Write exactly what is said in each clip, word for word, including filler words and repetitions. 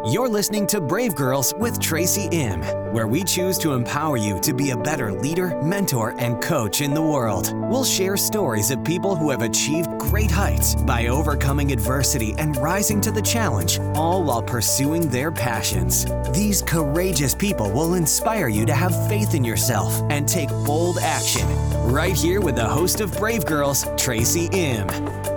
You're listening to Brave Girls with Tracy Im, where we choose to empower you to be a better leader, mentor, and coach in the world. We'll share stories of people who have achieved great heights by overcoming adversity and rising to the challenge, all while pursuing their passions. These courageous people will inspire you to have faith in yourself and take bold action. Right here with the host of Brave Girls, Tracy Im.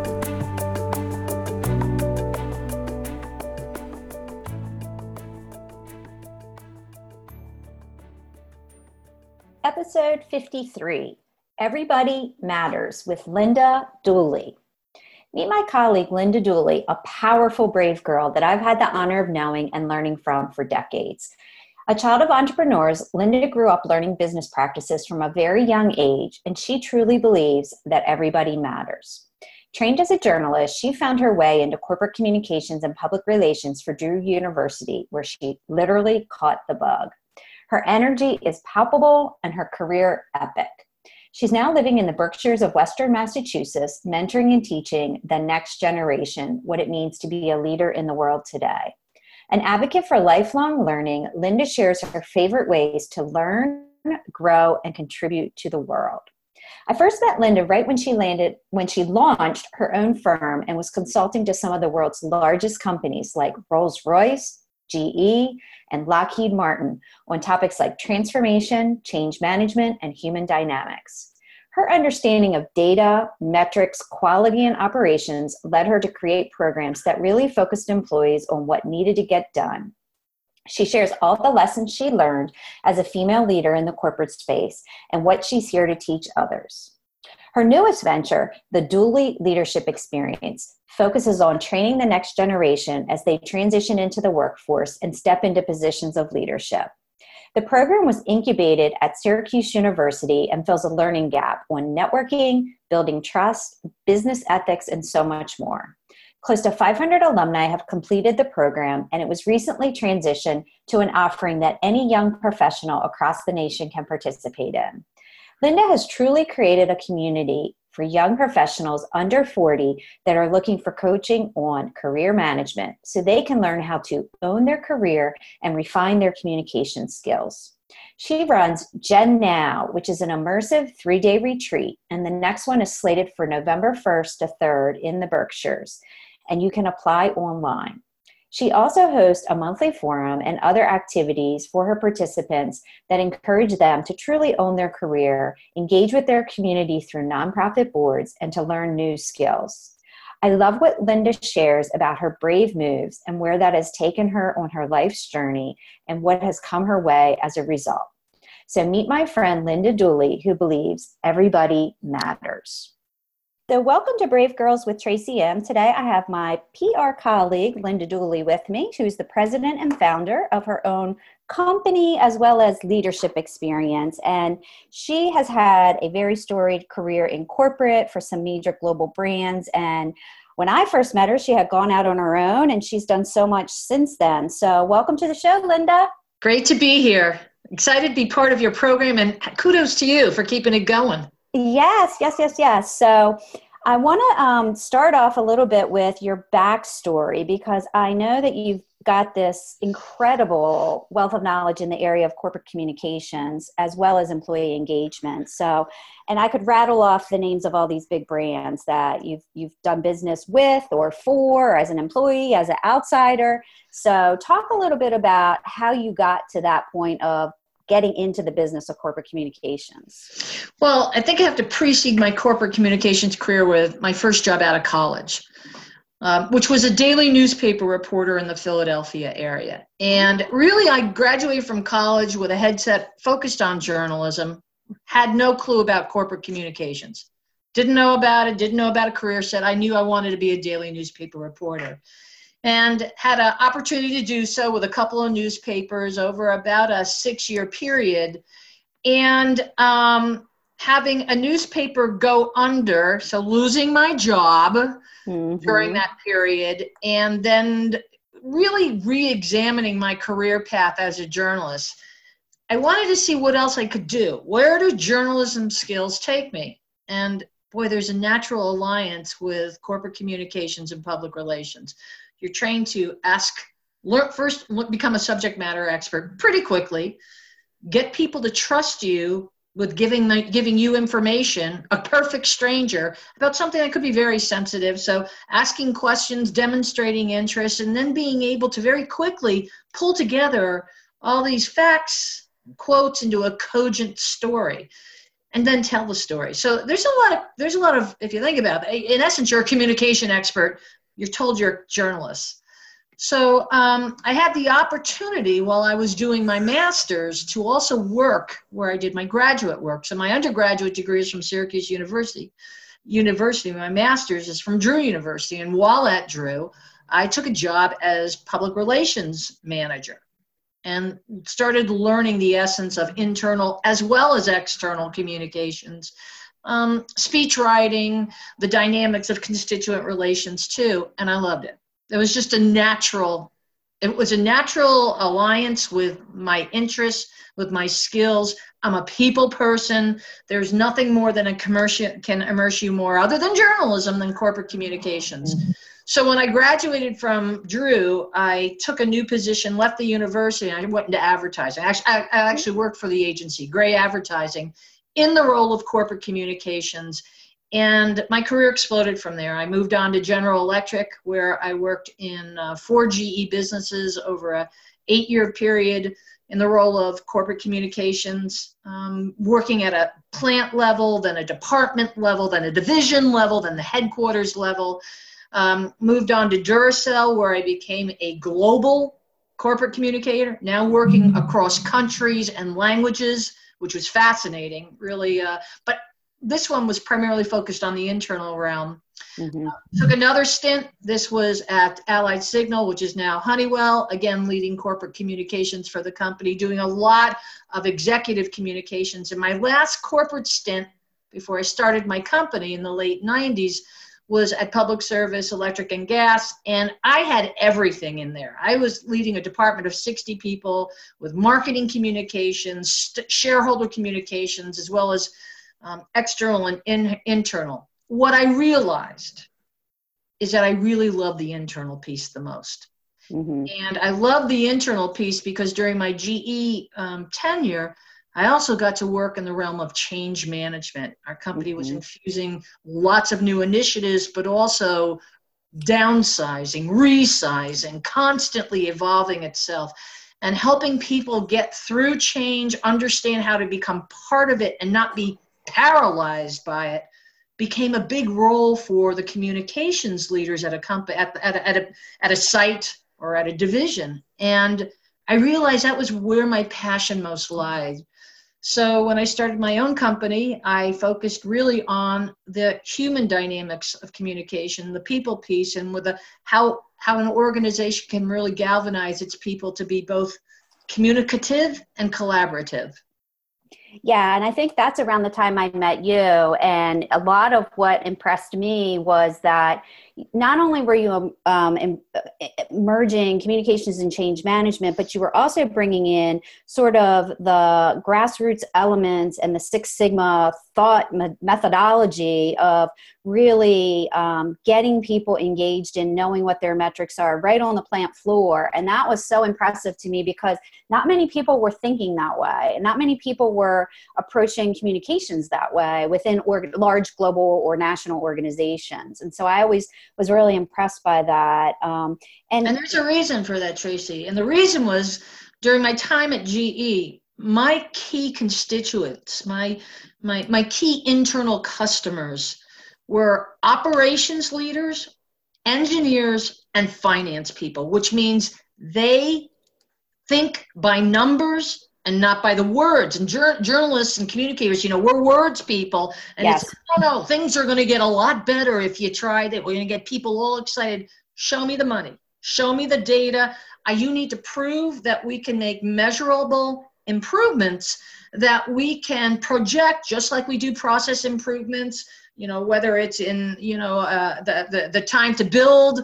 Episode fifty-three, Everybody Matters with Linda Dooley. Meet my colleague, Linda Dooley, a powerful, brave girl that I've had the honor of knowing and learning from for decades. A child of entrepreneurs, Linda grew up learning business practices from a very young age, and she truly believes that everybody matters. Trained as a journalist, she found her way into corporate communications and public relations for Drew University, where she literally caught the bug. Her energy is palpable and her career epic. She's now living in the Berkshires of Western Massachusetts, mentoring and teaching the next generation what it means to be a leader in the world today. An advocate for lifelong learning, Linda shares her favorite ways to learn, grow, and contribute to the world. I first met Linda right when she landed, when she launched her own firm and was consulting to some of the world's largest companies like Rolls-Royce, G E, and Lockheed Martin on topics like transformation, change management, and human dynamics. Her understanding of data, metrics, quality, and operations led her to create programs that really focused employees on what needed to get done. She shares all the lessons she learned as a female leader in the corporate space and what she's here to teach others. Her newest venture, the Dooley Leadership Experience, focuses on training the next generation as they transition into the workforce and step into positions of leadership. The program was incubated at Syracuse University and fills a learning gap on networking, building trust, business ethics, and so much more. Close to five hundred alumni have completed the program, and it was recently transitioned to an offering that any young professional across the nation can participate in. Linda has truly created a community for young professionals under forty that are looking for coaching on career management so they can learn how to own their career and refine their communication skills. She runs Gen Now, which is an immersive three-day retreat, and the next one is slated for November first to third in the Berkshires, and you can apply online. She also hosts a monthly forum and other activities for her participants that encourage them to truly own their career, engage with their community through nonprofit boards, and to learn new skills. I love what Linda shares about her brave moves and where that has taken her on her life's journey and what has come her way as a result. So meet my friend Linda Dooley, who believes everybody matters. So welcome to Brave Girls with Tracy Im. Today I have my P R colleague, Linda Dooley, with me, who's the president and founder of her own company as well as Leadership Experience. And she has had a very storied career in corporate for some major global brands. And when I first met her, she had gone out on her own, and she's done so much since then. So welcome to the show, Linda. Great to be here. Excited to be part of your program, and kudos to you for keeping it going. Yes, yes, yes, yes. So I want to um, start off a little bit with your backstory, because I know that you've got this incredible wealth of knowledge in the area of corporate communications as well as employee engagement. So, and I could rattle off the names of all these big brands that you've you've done business with or for, or as an employee, as an outsider. So talk a little bit about how you got to that point of getting into the business of corporate communications. Well, I think I have to precede my corporate communications career with my first job out of college, um, which was a daily newspaper reporter in the Philadelphia area. And really, I graduated from college with a headset focused on journalism, had no clue about corporate communications. Didn't know about it, didn't know about a career set. I knew I wanted to be a daily newspaper reporter, and had an opportunity to do so with a couple of newspapers over about a six-year period. And um, having a newspaper go under, so losing my job mm-hmm. during that period, and then really re-examining my career path as a journalist. I wanted to see what else I could do. Where do journalism skills take me? And boy, there's a natural alliance with corporate communications and public relations. You're trained to ask learn first, become a subject matter expert pretty quickly, get people to trust you with giving the, giving you information, a perfect stranger, about something that could be very sensitive. So asking questions, demonstrating interest, and then being able to very quickly pull together all these facts, quotes into a cogent story, and then tell the story. So there's a lot of, there's a lot of, if you think about it, in essence, you're a communication expert. You're told you're a journalist. So um, I had the opportunity while I was doing my master's to also work where I did my graduate work. So my undergraduate degree is from Syracuse University. University. My master's is from Drew University. And while at Drew, I took a job as public relations manager and started learning the essence of internal as well as external communications, um, speech writing, the dynamics of constituent relations too, and I loved it. It was just a natural, it was a natural alliance with my interests, with my skills. I'm a people person. There's nothing more than a commercial can immerse you more other than journalism than corporate communications. Mm-hmm. So when I graduated from Drew, I took a new position, left the university, and I went into advertising. I actually, I, I actually worked for the agency, Gray Advertising, in the role of corporate communications. And my career exploded from there. I moved on to General Electric, where I worked in uh, four G E businesses over a eight-year period in the role of corporate communications, um, working at a plant level, then a department level, then a division level, then the headquarters level. Um, moved on to Duracell, where I became a global corporate communicator, now working across countries and languages, which was fascinating, really. Uh, but this one was primarily focused on the internal realm. Mm-hmm. Uh, took another stint. This was at Allied Signal, which is now Honeywell, again, leading corporate communications for the company, doing a lot of executive communications. And my last corporate stint before I started my company in the late nineties was at Public Service, Electric and Gas, and I had everything in there. I was leading a department of sixty people with marketing communications, st- shareholder communications, as well as Um, external and in, internal. What I realized is that I really love the internal piece the most. Mm-hmm. And I love the internal piece because during my G E um, tenure, I also got to work in the realm of change management. Our company mm-hmm. was infusing lots of new initiatives, but also downsizing, resizing, constantly evolving itself, and helping people get through change, understand how to become part of it and not be paralyzed by it, became a big role for the communications leaders at a company, at, at, a, at, a, at a site or at a division. And I realized that was where my passion most lies. So when I started my own company, I focused really on the human dynamics of communication, the people piece, and with the, how, how an organization can really galvanize its people to be both communicative and collaborative. Yeah, and I think that's around the time I met you. And a lot of what impressed me was that not only were you um, in, uh, merging communications and change management, but you were also bringing in sort of the grassroots elements and the Six Sigma thought me- methodology of really um, getting people engaged in knowing what their metrics are right on the plant floor. And that was so impressive to me because not many people were thinking that way. And not many people were approaching communications that way within org- large global or national organizations. And so I always was really impressed by that. Um, and, and there's a reason for that, Tracy. And the reason was during my time at G E, my key constituents, my, my, my key internal customers were operations leaders, engineers, and finance people, which means they think by numbers and not by the words. And jur- journalists and communicators, you know, we're words people. And yes. It's, oh no, things are going to get a lot better if you try that. We're going to get people all excited. Show me the money. Show me the data. Uh, you need to prove that we can make measurable improvements that we can project, just like we do process improvements, you know, whether it's in, you know, uh, the, the, the time to build,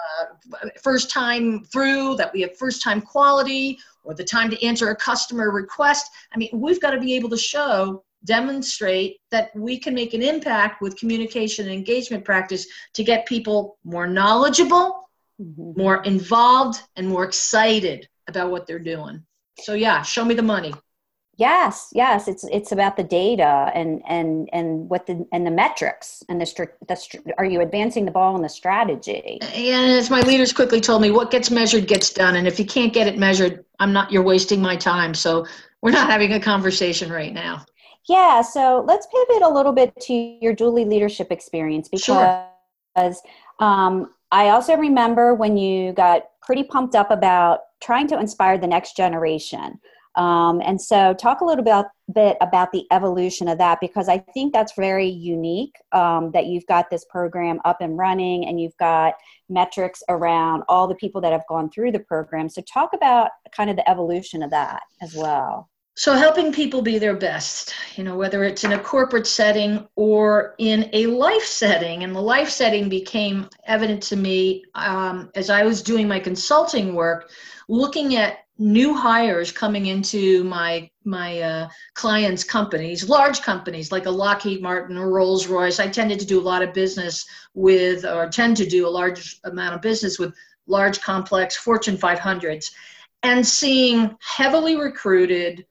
uh, first time through, that we have first time quality, or the time to answer a customer request. I mean, we've got to be able to show, demonstrate that we can make an impact with communication and engagement practice to get people more knowledgeable, Mm-hmm. more involved, and more excited about what they're doing. So yeah, show me the money. Yes, yes, it's it's about the data and and and what the and the metrics and the str- the str- are you advancing the ball in the strategy? And as my leaders quickly told me, what gets measured gets done. And if you can't get it measured, I'm not. You're wasting my time. So we're not having a conversation right now. Yeah, so let's pivot a little bit to your Duly leadership experience because Sure. um, I also remember when you got pretty pumped up about trying to inspire the next generation. Um, and so talk a little bit, bit about the evolution of that, because I think that's very unique, um, that you've got this program up and running and you've got metrics around all the people that have gone through the program. So talk about kind of the evolution of that as well. So helping people be their best, you know, whether it's in a corporate setting or in a life setting. And the life setting became evident to me um, as I was doing my consulting work, looking at new hires coming into my my uh, clients' companies, large companies like a Lockheed Martin or Rolls-Royce. I tended to do a lot of business with, or tend to do a large amount of business with large, complex Fortune five hundreds, and seeing heavily recruited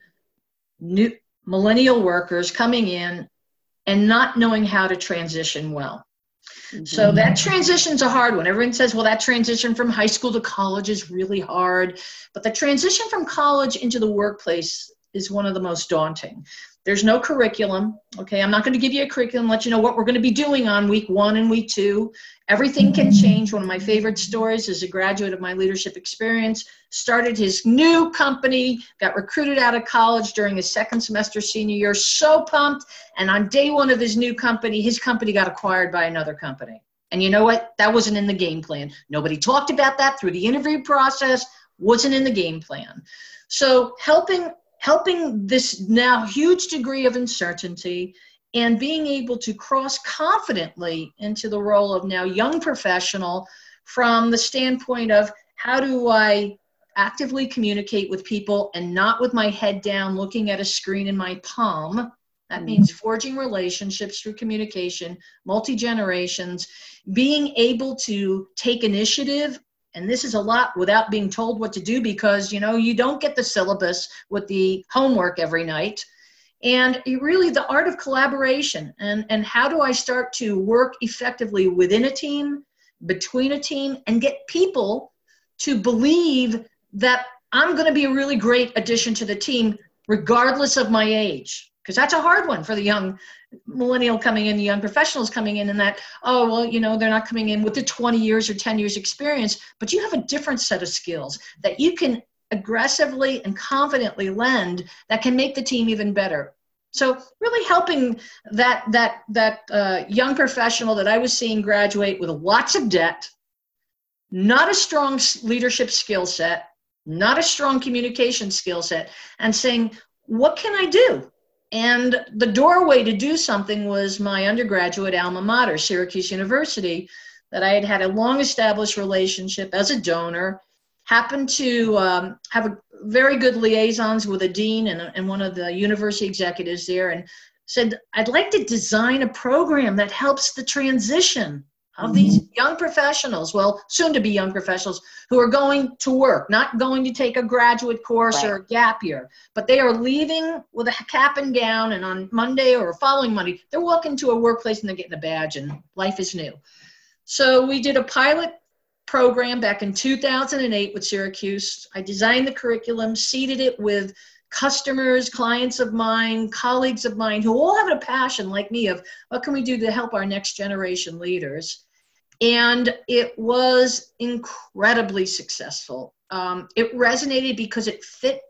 new millennial workers coming in and not knowing how to transition well. Mm-hmm. So that transition's a hard one. Everyone says, well, that transition from high school to college is really hard. But the transition from college into the workplace is one of the most daunting. There's no curriculum. Okay, I'm not going to give you a curriculum, let you know what we're going to be doing on week one and week two. Everything can change. One of my favorite stories is a graduate of my leadership experience, started his new company, got recruited out of college during his second semester senior year, so pumped. And on day one of his new company, his company got acquired by another company. And you know what? That wasn't in the game plan. Nobody talked about that through the interview process, wasn't in the game plan. So helping helping this now huge degree of uncertainty and being able to cross confidently into the role of now young professional from the standpoint of how do I actively communicate with people and not with my head down looking at a screen in my palm. That means forging relationships through communication, multi-generations, being able to take initiative. And this is a lot without being told what to do because, you know, you don't get the syllabus with the homework every night. And really the art of collaboration and, and how do I start to work effectively within a team, between a team, and get people to believe that I'm going to be a really great addition to the team regardless of my age. Because that's a hard one for the young millennial coming in, the young professionals coming in, and that, oh, well, you know, they're not coming in with the twenty years or ten years experience, but you have a different set of skills that you can aggressively and confidently lend that can make the team even better. So really helping that, that, that uh, young professional that I was seeing graduate with lots of debt, not a strong leadership skill set, not a strong communication skill set, and saying, what can I do? And the doorway to do something was my undergraduate alma mater, Syracuse University, that I had had a long established relationship as a donor, happened to um, have a very good liaisons with a dean and, and one of the university executives there, and said, I'd like to design a program that helps the transition of these young professionals, well, soon to be young professionals, who are going to work, not going to take a graduate course right. or a gap year, but they are leaving with a cap and gown, and on Monday or following Monday, they're walking to a workplace and they're getting a badge and life is new. So we did a pilot program back in two thousand eight with Syracuse. I designed the curriculum, seeded it with customers, clients of mine, colleagues of mine, who all have a passion like me of what can we do to help our next generation leaders. And it was incredibly successful. Um, it resonated because it fit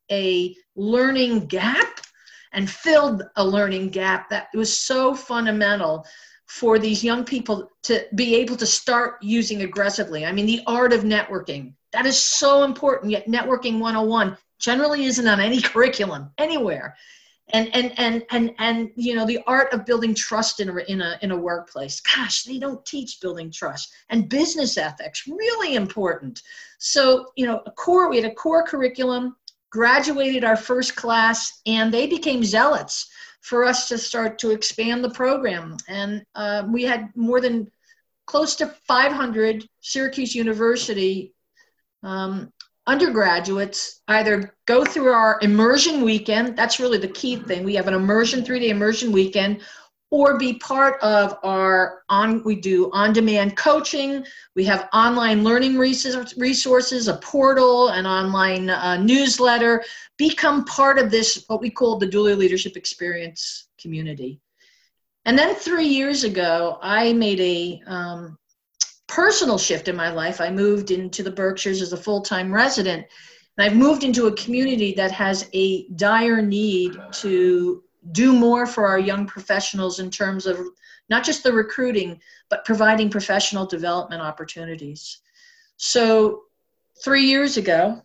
a learning gap and filled a learning gap that was so fundamental for these young people to be able to start using aggressively. I mean, the art of networking, that is so important, yet networking one oh one generally isn't on any curriculum anywhere. And, and, and, and, and, you know, the art of building trust in a, in a, in a workplace. Gosh, they don't teach building trust. And business ethics, really important. So, you know, a core, we had a core curriculum, graduated our first class, and they became zealots for us to start to expand the program. And uh, we had more than close to five hundred Syracuse University um, undergraduates either go through our immersion weekend. That's really the key thing. We have an immersion, three-day immersion weekend, or be part of our on, we do on-demand coaching. We have online learning resources, a portal, an online uh, newsletter. Become part of this, what we call the Dooley Leadership Experience community. And then three years ago, I made a um, personal shift in my life. I moved into the Berkshires as a full-time resident, and I've moved into a community that has a dire need to do more for our young professionals in terms of not just the recruiting, but providing professional development opportunities. So three years ago,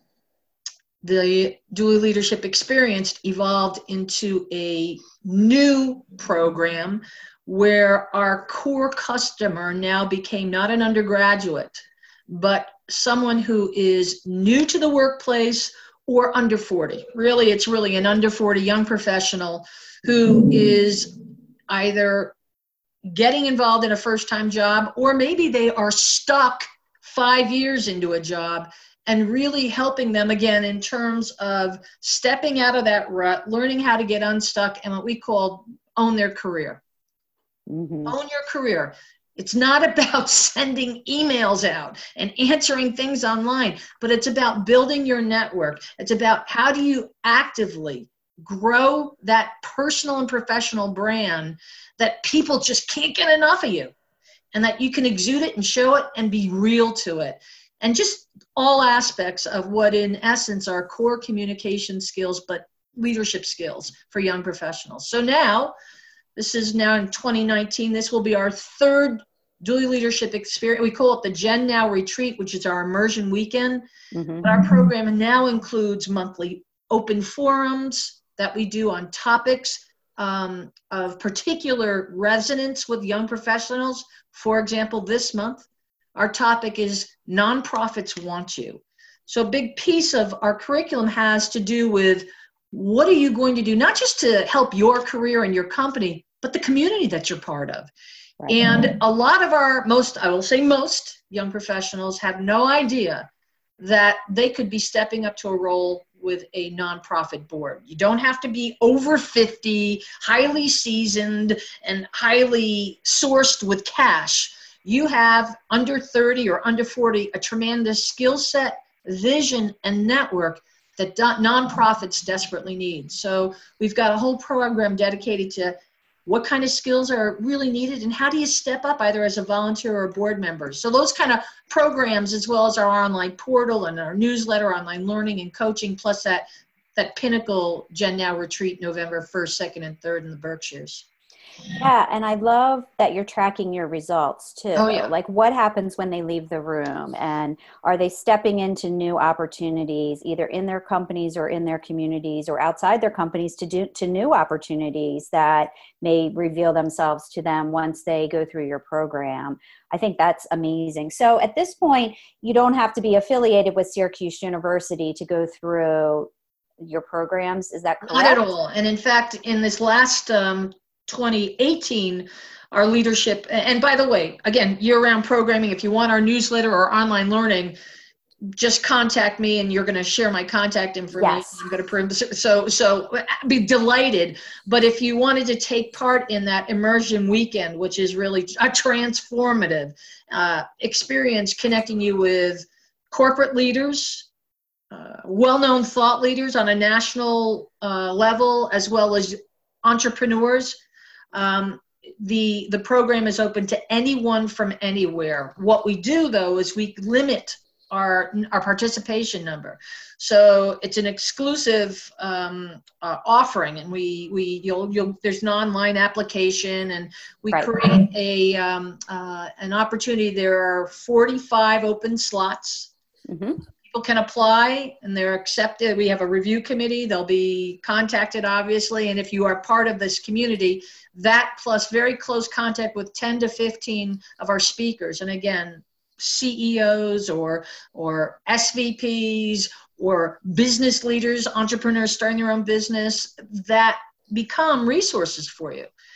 the Dooley Leadership Experience evolved into a new program where our core customer now became not an undergraduate, but someone who is new to the workplace or under forty. Really, it's really an under forty young professional who is either getting involved in a first-time job, or maybe they are stuck five years into a job, and really helping them again in terms of stepping out of that rut, learning how to get unstuck, and what we call own their career. Mm-hmm. Own your career. It's not about sending emails out and answering things online, but it's about building your network. It's about how do you actively grow that personal and professional brand that people just can't get enough of you, and that you can exude it and show it and be real to it. And just all aspects of what in essence are core communication skills, but leadership skills for young professionals. So now, this is now in twenty nineteen, this will be our third Dooley Leadership Experience. We call it the Gen Now Retreat, which is our immersion weekend. Mm-hmm. But our program now includes monthly open forums that we do on topics um, of particular resonance with young professionals. For example, this month, our topic is Nonprofits Want You. So a big piece of our curriculum has to do with what are you going to do, not just to help your career and your company, but the community that you're part of. Right. And a lot of our most, I will say most, young professionals have no idea that they could be stepping up to a role with a nonprofit board. You don't have to be over fifty, highly seasoned, and highly sourced with cash. You have under thirty or under forty, a tremendous skill set, vision, and network that nonprofits desperately need. So we've got a whole program dedicated to what kind of skills are really needed and how do you step up either as a volunteer or a board member. So those kind of programs, as well as our online portal and our newsletter, online learning and coaching, plus that, that pinnacle Gen Now retreat November first, second, and third in the Berkshires. Yeah, and I love that you're tracking your results too. Oh, yeah. Like what happens when they leave the room, and are they stepping into new opportunities either in their companies or in their communities or outside their companies to do to new opportunities that may reveal themselves to them once they go through your program. I think that's amazing. So at this point, you don't have to be affiliated with Syracuse University to go through your programs. Is that correct? Not at all. And in fact, in this last um, twenty eighteen, our leadership, and by the way, again, year-round programming, if you want our newsletter or online learning, just contact me and you're going to share my contact information. Yes. I'm going to print, so, so I'd be delighted. But if you wanted to take part in that immersion weekend, which is really a transformative uh, experience connecting you with corporate leaders, uh, well-known thought leaders on a national uh, level, as well as entrepreneurs, Um, the the program is open to anyone from anywhere. What we do though is we limit our our participation number, so it's an exclusive um, uh, offering, and we we you'll you'll there's an online application, and we right. create a um, uh, an opportunity. There are forty-five open slots. Mm-hmm. People can apply and they're accepted. We have a review committee. They'll be contacted, obviously. And if you are part of this community, that plus very close contact with ten to fifteen of our speakers. And again, C E Os or, or S V Ps or business leaders, entrepreneurs starting their own business that become resources for you.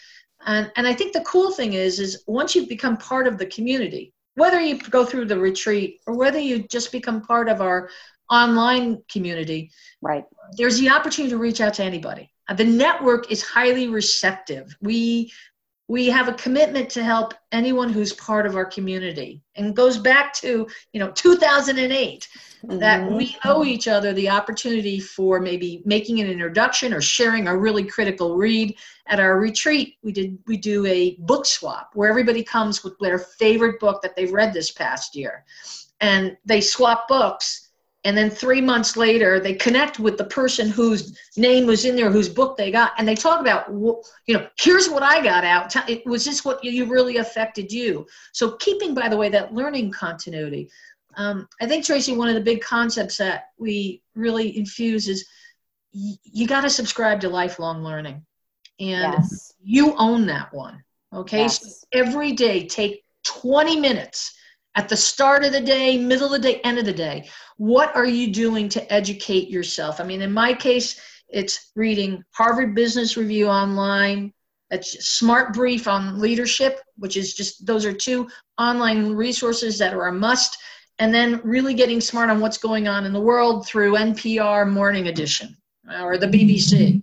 And, and I think the cool thing is, is once you've become part of the community, whether you go through the retreat or whether you just become part of our online community, right, there's the opportunity to reach out to anybody. Uh, the network is highly receptive. We we have a commitment to help anyone who's part of our community, and goes back to, you know, two thousand eight, mm-hmm. that we owe each other the opportunity for maybe making an introduction or sharing a really critical read. At our retreat, we did we do a book swap where everybody comes with their favorite book that they've read this past year, and they swap books. And then three months later, they connect with the person whose name was in there, whose book they got, and they talk about, you know, here's what I got out. It was this what you really affected you. So keeping, by the way, that learning continuity. Um, I think, Tracy, one of the big concepts that we really infuse is y- you got to subscribe to lifelong learning. And yes. you own that one. Okay. Yes. So every day, take twenty minutes at the start of the day, middle of the day, end of the day. What are you doing to educate yourself? I mean, in my case, it's reading Harvard Business Review online. It's Smart Brief on leadership, which is just, those are two online resources that are a must. And then really getting smart on what's going on in the world through N P R Morning Edition or the B B C.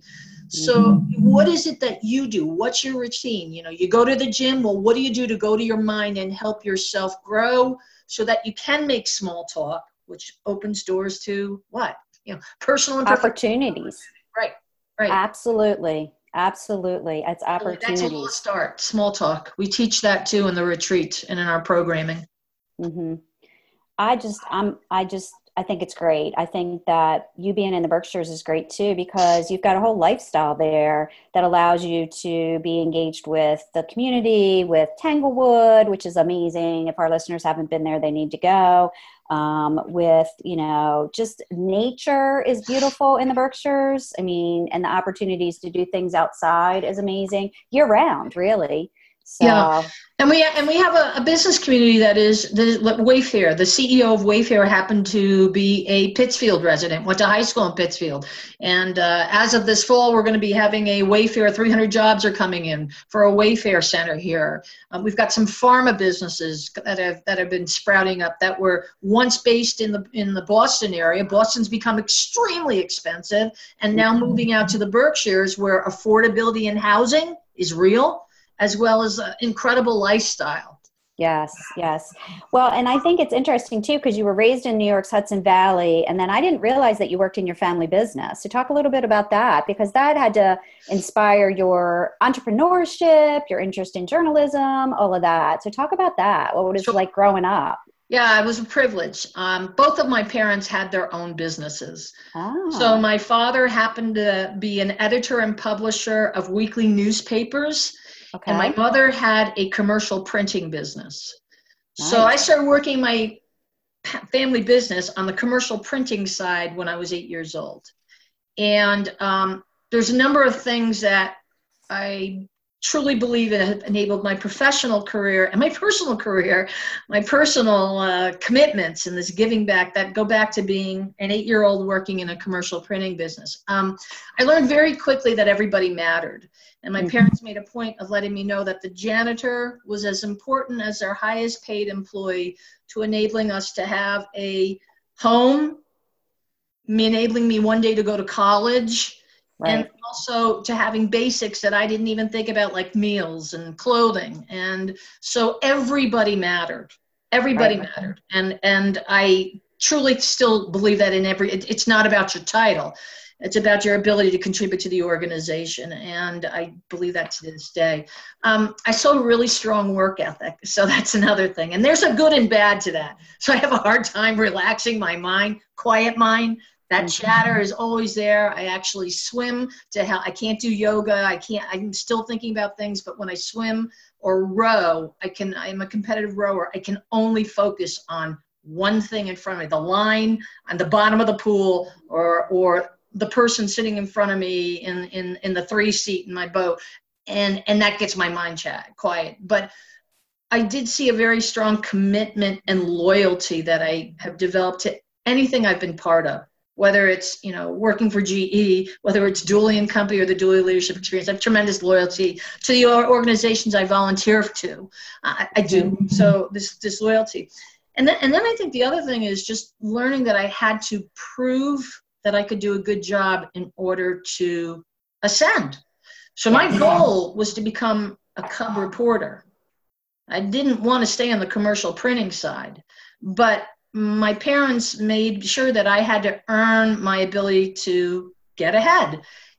So what is it that you do? What's your routine? You know, you go to the gym. Well, what do you do to go to your mind and help yourself grow so that you can make small talk, which opens doors to what? You know, personal and opportunities. Right, right. Absolutely, absolutely. It's opportunities. That's a little start, small talk. We teach that too in the retreat and in our programming. Mm-hmm. I just, I'm, I just, I think it's great. I think that you being in the Berkshires is great too, because you've got a whole lifestyle there that allows you to be engaged with the community, with Tanglewood, which is amazing. If our listeners haven't been there, they need to go. Um, with, you know, just nature is beautiful in the Berkshires. I mean, and the opportunities to do things outside is amazing year round, really. So. Yeah, and we and we have a, a business community that is the Wayfair. The C E O of Wayfair happened to be a Pittsfield resident, went to high school in Pittsfield, and uh, as of this fall, we're going to be having a Wayfair. three hundred jobs are coming in for a Wayfair center here. Um, we've got some pharma businesses that have that have been sprouting up that were once based in the in the Boston area. Boston's become extremely expensive, and now moving out to the Berkshires, where affordability in housing is real, as well as an incredible lifestyle. Yes, yes. Well, and I think it's interesting too, because you were raised in New York's Hudson Valley, and then I didn't realize that you worked in your family business. So talk a little bit about that, because that had to inspire your entrepreneurship, your interest in journalism, all of that. So talk about that. What was it like growing up? Yeah, it was a privilege. Um, both of my parents had their own businesses. Oh. So my father happened to be an editor and publisher of weekly newspapers. Okay. And my mother had a commercial printing business. Nice. So I started working my family business on the commercial printing side when I was eight years old. And um, there's a number of things that I truly believe have enabled my professional career and my personal career, my personal uh, commitments and this giving back that go back to being an eight-year-old working in a commercial printing business. Um, I learned very quickly that everybody mattered. And my parents made a point of letting me know that the janitor was as important as their highest paid employee to enabling us to have a home, enabling me one day to go to college, right. And also to having basics that I didn't even think about, like meals and clothing. And so everybody mattered. Everybody right. mattered. And and I truly still believe that in every, it, it's not about your title. It's about your ability to contribute to the organization, and I believe that to this day. Um, I saw a really strong work ethic, so that's another thing. And there's a good and bad to that. So I have a hard time relaxing my mind, quiet mind. That chatter is always there. I actually swim to help. I can't do yoga. I can't. I'm still thinking about things, but when I swim or row, I can. I'm a competitive rower. I can only focus on one thing in front of me: the line on the bottom of the pool, or or. the person sitting in front of me in, in, in the three seat in my boat. And, and that gets my mind chat quiet. But I did see a very strong commitment and loyalty that I have developed to anything I've been part of. whether it's, you know, working for G E, whether it's Dooley and Company or the Dooley Leadership Experience. I have tremendous loyalty to the organizations I volunteer to. I, I do. So this this loyalty. And then, and then I think the other thing is just learning that I had to prove that I could do a good job in order to ascend. So my goal was to become a cub reporter. I didn't want to stay on the commercial printing side, but my parents made sure that I had to earn my ability to get ahead.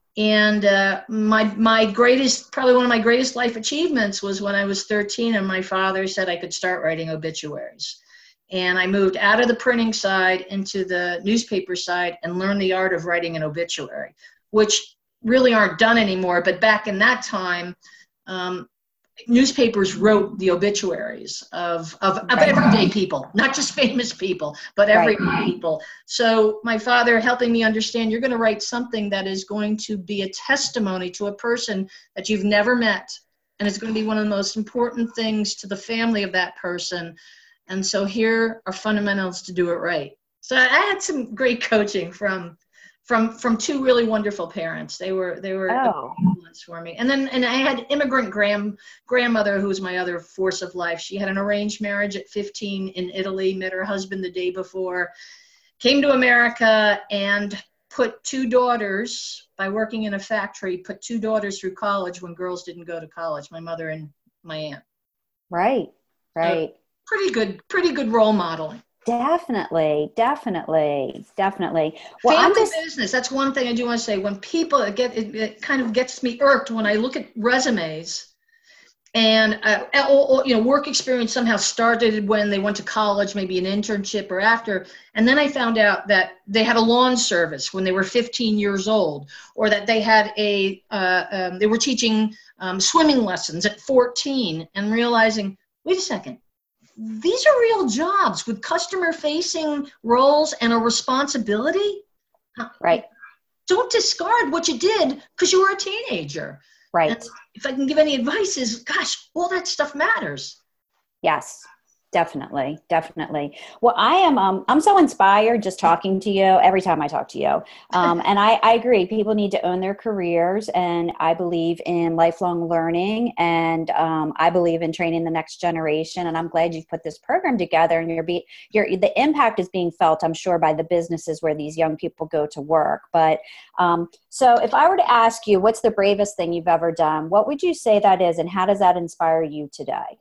And uh, my my greatest, probably one of my greatest life achievements was when I was thirteen and my father said I could start writing obituaries. And I moved out of the printing side into the newspaper side and learned the art of writing an obituary, which really aren't done anymore. But back in that time, um, newspapers wrote the obituaries of, of, of right. everyday people, not just famous people, but everyday right. people. So my father helping me understand, you're going to write something that is going to be a testimony to a person that you've never met. And it's going to be one of the most important things to the family of that person. And so here are fundamentals to do it right. So I had some great coaching from from from two really wonderful parents. They were they were oh. a influence for me. And then and I had immigrant grand grandmother who was my other force of life. She had an arranged marriage at fifteen in Italy, met her husband the day before, came to America and put two daughters, by working in a factory, put two daughters through college when girls didn't go to college, my mother and my aunt. Right, right. So, pretty good, pretty good role modeling. Definitely, definitely, definitely. Well, Family I'm just, business, that's one thing I do want to say. When people get, it, it kind of gets me irked when I look at resumes and, uh, or, or, you know, work experience somehow started when they went to college, maybe an internship or after. And then I found out that they had a lawn service when they were fifteen years old, or that they had a, uh, um, they were teaching um, swimming lessons at fourteen, and realizing, wait a second. These are real jobs with customer-facing roles and a responsibility. Right. Don't discard what you did because you were a teenager. Right. And if I can give any advice is, gosh, all that stuff matters. Yes. Definitely. Definitely. Well, I am, um, I'm so inspired just talking to you every time I talk to you. Um, and I, I agree. People need to own their careers, and I believe in lifelong learning, and um, I believe in training the next generation. And I'm glad you've put this program together, and you're be, you're, the impact is being felt, I'm sure, by the businesses where these young people go to work. But um, so if I were to ask you, what's the bravest thing you've ever done? What would you say that is, and how does that inspire you today?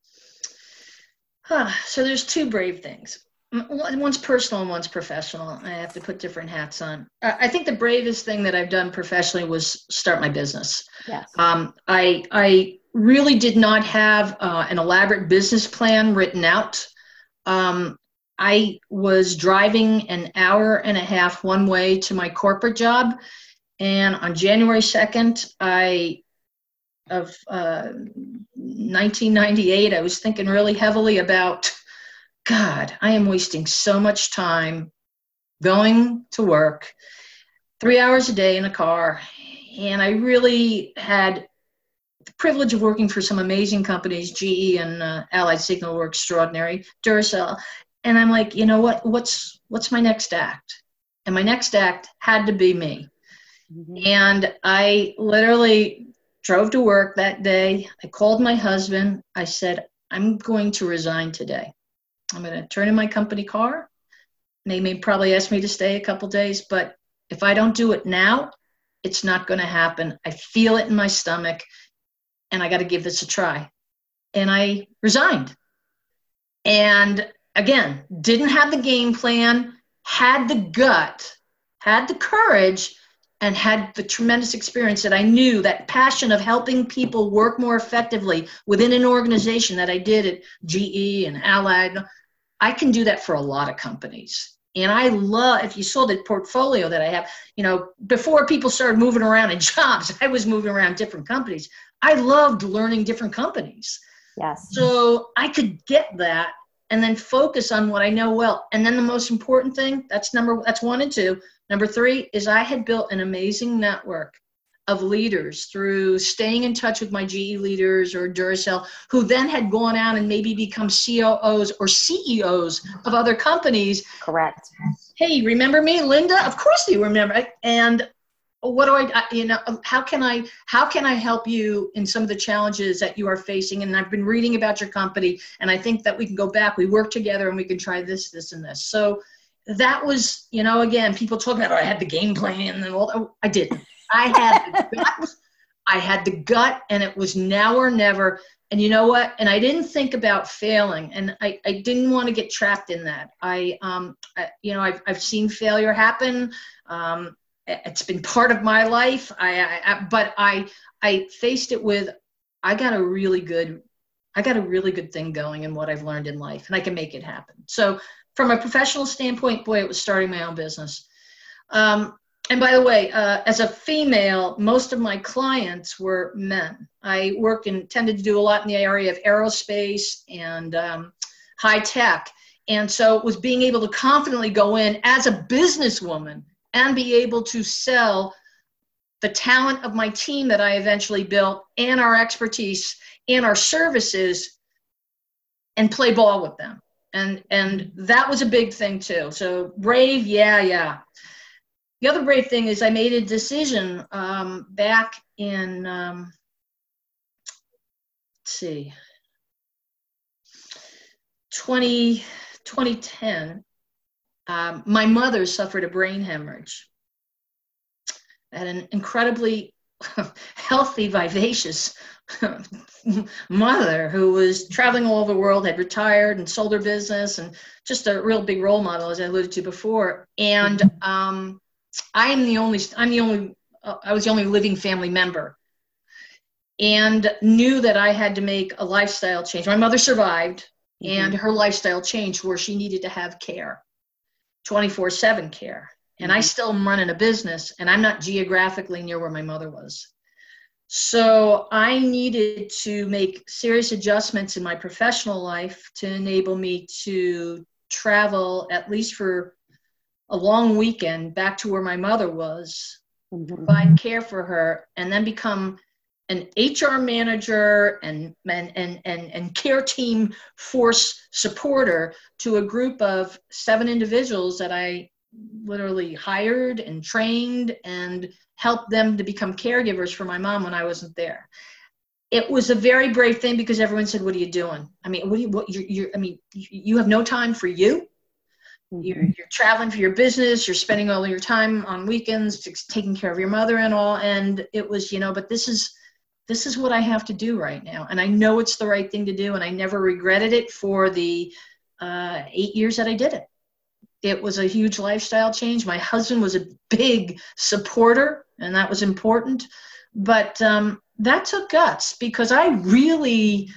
Huh. So there's two brave things. One's personal and one's professional. I have to put different hats on. I think the bravest thing that I've done professionally was start my business. Yes. Um, I I really did not have uh, an elaborate business plan written out. Um, I was driving an hour and a half one way to my corporate job, and on January second, I of uh, nineteen ninety-eight, I was thinking really heavily about, God, I am wasting so much time going to work, three hours a day in a car. And I really had the privilege of working for some amazing companies. G E and uh, Allied Signal were extraordinary, Duracell. And I'm like, you know what, what's, what's my next act? And my next act had to be me. Mm-hmm. And I literally drove to work that day. I called my husband. I said, I'm going to resign today. I'm going to turn in my company car. They may probably ask me to stay a couple days, but if I don't do it now, it's not going to happen. I feel it in my stomach, and I got to give this a try. And I resigned. And again, didn't have the game plan, had the gut, had the courage, and had the tremendous experience that I knew, that passion of helping people work more effectively within an organization that I did at G E and Allied. I can do that for a lot of companies. And I love, if you saw the portfolio that I have, you know, before people started moving around in jobs, I was moving around different companies. I loved learning different companies. Yes. So I could get that and then focus on what I know well. And then the most important thing, that's number, that's one and two. Number three is I had built an amazing network of leaders through staying in touch with my G E leaders or Duracell, who then had gone out and maybe become C O Os or C E Os of other companies. Correct. Hey, remember me, Linda? Of course you remember. And what do I, you know, how can I, how can I help you in some of the challenges that you are facing? And I've been reading about your company, and I think that we can go back, we work together, and we can try this, this, and this. So that was, you know, again, people talking about, oh, I had the game plan and all that. I didn't. I had the gut. I had the gut, and it was now or never. And you know what? And I didn't think about failing, and I, I didn't want to get trapped in that. I, um, I, you know, I've, I've seen failure happen. Um, It's been part of my life. I, I, I, but I, I faced it with, I got a really good, I got a really good thing going in what I've learned in life, and I can make it happen. So from a professional standpoint, boy, it was starting my own business. Um, and by the way, uh, as a female, most of my clients were men. I worked and tended to do a lot in the area of aerospace and um, high tech. And so it was being able to confidently go in as a businesswoman and be able to sell the talent of my team that I eventually built and our expertise and our services and play ball with them. And, and that was a big thing too. So brave, yeah, yeah. The other brave thing is I made a decision um, back in, um, let's see, twenty, twenty ten. Um, my mother suffered a brain hemorrhage. I had an incredibly healthy, vivacious mother who was traveling all over the world, had retired and sold her business, and just a real big role model, as I alluded to before. And um, I am the only, I'm the only, uh, I was the only living family member, and knew that I had to make a lifestyle change. My mother survived, mm-hmm. and her lifestyle changed where she needed to have care. twenty-four seven care. And I still am running a business, and I'm not geographically near where my mother was. So I needed to make serious adjustments in my professional life to enable me to travel, at least for a long weekend, back to where my mother was, mm-hmm. provide care for her, and then become an H R manager and, and, and, and, and care team force supporter to a group of seven individuals that I literally hired and trained and helped them to become caregivers for my mom when I wasn't there. It was a very brave thing because everyone said, what are you doing? I mean, what do you, what you're, you're I mean, you have no time for you. You're, you're traveling for your business. You're spending all your time on weekends, taking care of your mother and all. And it was, you know, but this is, this is what I have to do right now. And I know it's the right thing to do. And I never regretted it for the uh, eight years that I did it. It was a huge lifestyle change. My husband was a big supporter, and that was important. But um, that took guts because I really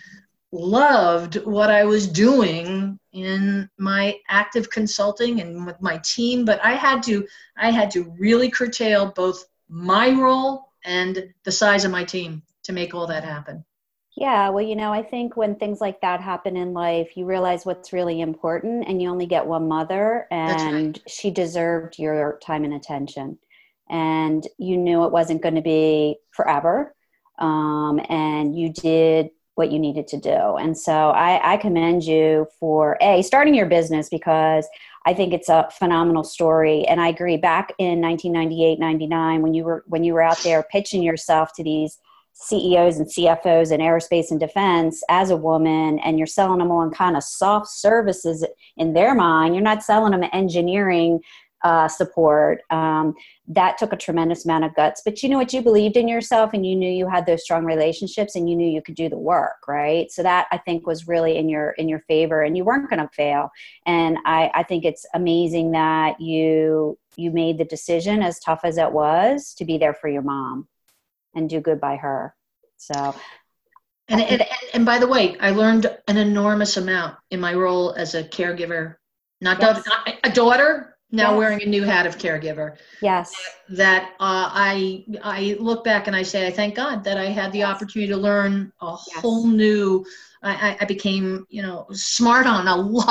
loved what I was doing in my active consulting and with my team. But I had to, I had to really curtail both my role and the size of my team to make all that happen. Yeah, well, you know, I think when things like that happen in life, you realize what's really important, and you only get one mother, and right. she deserved your time and attention. And you knew it wasn't going to be forever, um, and you did what you needed to do. And so I, I commend you for, A, starting your business, because I think it's a phenomenal story. And I agree, back in nineteen ninety-eight, ninety-nine, when you were when you were out there pitching yourself to these C E Os and C F Os in aerospace and defense as a woman, and you're selling them on kind of soft services in their mind, you're not selling them engineering uh, support. Um, that took a tremendous amount of guts, but you know what, you believed in yourself, and you knew you had those strong relationships, and you knew you could do the work, right? So that, I think, was really in your, in your favor, and you weren't going to fail. And I, I think it's amazing that you, you made the decision, as tough as it was, to be there for your mom and do good by her. So, and, and, and by the way, I learned an enormous amount in my role as a caregiver, not, yes. da- not a daughter, now yes. wearing a new hat of caregiver. Yes. That uh, I, I look back and I say, I thank God that I had the yes. opportunity to learn a yes. whole new, I, I became, you know, smart on a lot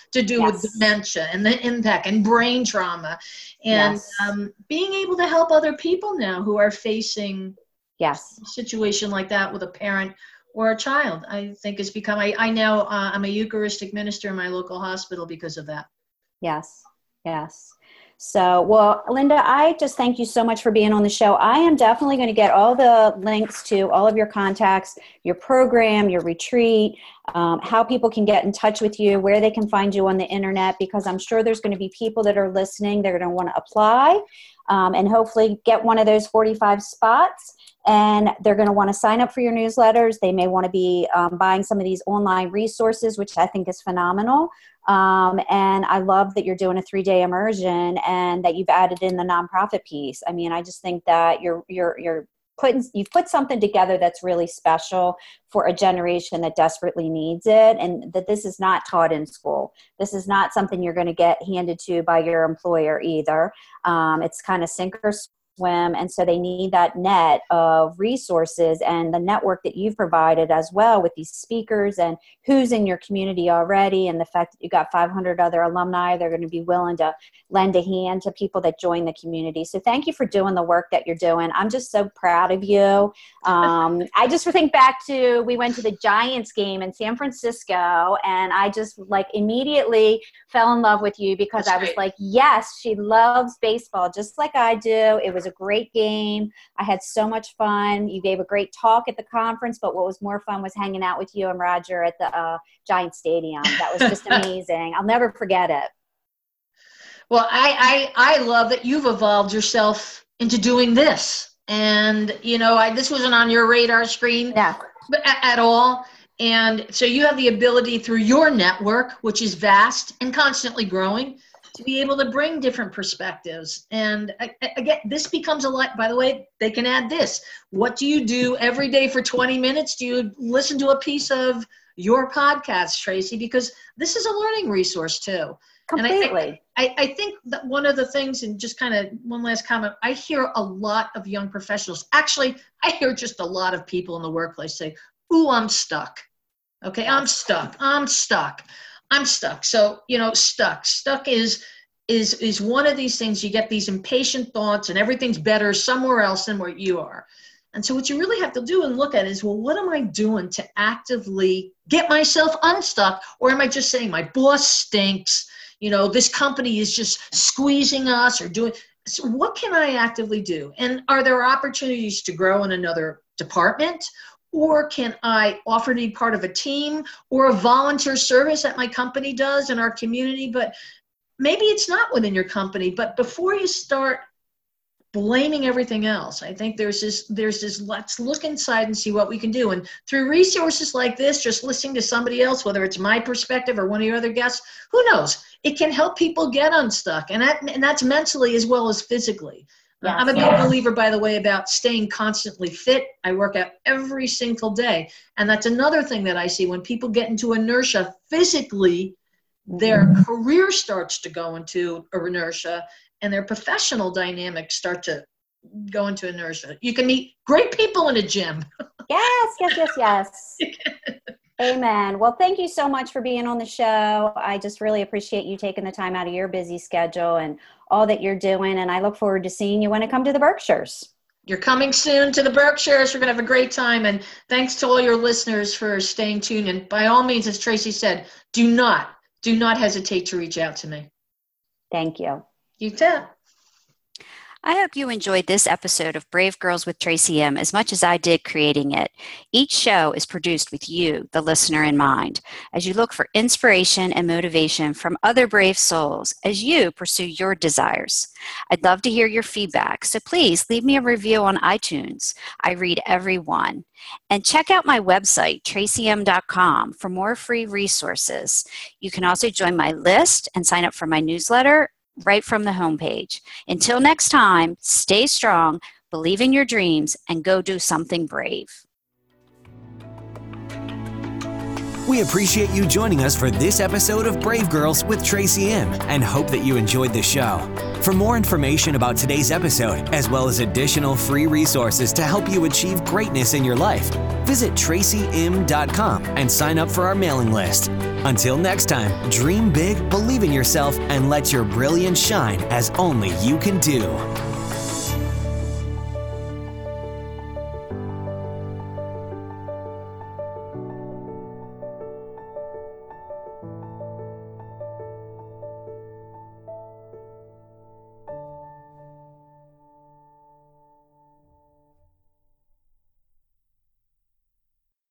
to do Yes. with dementia and the impact and brain trauma, and Yes. um, being able to help other people now who are facing Yes. a situation like that with a parent or a child, I think has become, I, I now, uh, I'm a Eucharistic minister in my local hospital because of that. Yes. Yes. So, well, Linda, I just thank you so much for being on the show. I am definitely going to get all the links to all of your contacts, your program, your retreat, um, how people can get in touch with you, where they can find you on the internet, because I'm sure there's going to be people that are listening. They're going to want to apply um, and hopefully get one of those forty-five spots. And they're going to want to sign up for your newsletters. They may want to be um, buying some of these online resources, which I think is phenomenal. Um, and I love that you're doing a three-day immersion and that you've added in the nonprofit piece. I mean, I just think that you're you're you're putting you've put something together that's really special for a generation that desperately needs it, and that this is not taught in school. This is not something you're going to get handed to by your employer either. Um, it's kind of sink or swim, and so they need that net of resources and the network that you've provided as well with these speakers and who's in your community already, and the fact that you got five hundred other alumni. They're going to be willing to lend a hand to people that join the community. So thank you for doing the work that you're doing. I'm just so proud of you. Um, I just think back to, we went to the Giants game in San Francisco, and I just like immediately fell in love with you because That's I was great. like, yes, she loves baseball just like I do. It was a great game. I had so much fun. You gave a great talk at the conference, but what was more fun was hanging out with you and Roger at the uh, Giant Stadium. That was just amazing. I'll never forget it. Well, I, I, I love that you've evolved yourself into doing this. And, you know, I, this wasn't on your radar screen Yeah. at, at all. And so you have the ability through your network, which is vast and constantly growing, to be able to bring different perspectives. And again, this becomes a lot, by the way, they can add this. What do you do every day for twenty minutes? Do you listen to a piece of your podcast, Tracy? Because this is a learning resource too. Completely. And I, I, I think that one of the things, and just kind of one last comment, I hear a lot of young professionals. Actually, I hear just a lot of people in the workplace say, ooh, I'm stuck. Okay, I'm stuck. I'm stuck. I'm stuck. So, you know, stuck. Stuck is is is one of these things. You get these impatient thoughts and everything's better somewhere else than where you are. And so what you really have to do and look at is, well, what am I doing to actively get myself unstuck? Or am I just saying my boss stinks? You know, this company is just squeezing us or doing. So what can I actively do? And are there opportunities to grow in another department? Or can I offer to be part of a team or a volunteer service that my company does in our community? But maybe it's not within your company. But before you start blaming everything else, I think there's this, there's this, let's look inside and see what we can do. And through resources like this, just listening to somebody else, whether it's my perspective or one of your other guests, who knows? It can help people get unstuck. And, that, and that's mentally as well as physically. Yes. I'm a big believer, by the way, about staying constantly fit. I work out every single day. And that's another thing that I see when people get into inertia physically, their career starts to go into inertia and their professional dynamics start to go into inertia. You can meet great people in a gym. Yes, yes, yes, yes. Amen. Well, thank you so much for being on the show. I just really appreciate you taking the time out of your busy schedule and all that you're doing. And I look forward to seeing you when I come to the Berkshires. You're coming soon to the Berkshires. We're going to have a great time. And thanks to all your listeners for staying tuned. And by all means, as Tracy said, do not, do not hesitate to reach out to me. Thank you. You too. I hope you enjoyed this episode of Brave Girls with Tracy M. as much as I did creating it. Each show is produced with you, the listener, in mind, as you look for inspiration and motivation from other brave souls as you pursue your desires. I'd love to hear your feedback, so please leave me a review on iTunes. I read every one. And check out my website, tracy m dot com, for more free resources. You can also join my list and sign up for my newsletter right from the homepage. Until next time, stay strong, believe in your dreams, and go do something brave. We appreciate you joining us for this episode of Brave Girls with Tracy M and hope that you enjoyed the show. For more information about today's episode, as well as additional free resources to help you achieve greatness in your life, visit tracy m dot com and sign up for our mailing list. Until next time, dream big, believe in yourself, and let your brilliance shine as only you can do.